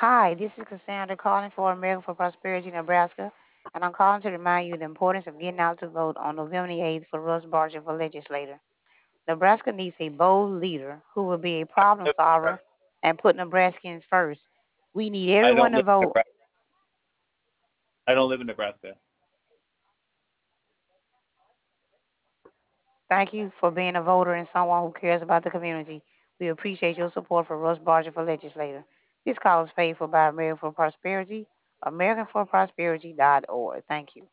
Hi, this is Cassandra calling for America for Prosperity, Nebraska, and I'm calling to remind you the importance of getting out to vote on November the 8th for Russ Barger for legislator. Nebraska needs a bold leader who will be a problem solver and put Nebraskans first. We need I everyone don't to live in vote. Nebraska. I don't live in Nebraska. Thank you for being a voter and someone who cares about the community. We appreciate your support for Russ Barger for legislator. This call is paid for by American for Prosperity, AmericanForProsperity.org. Thank you.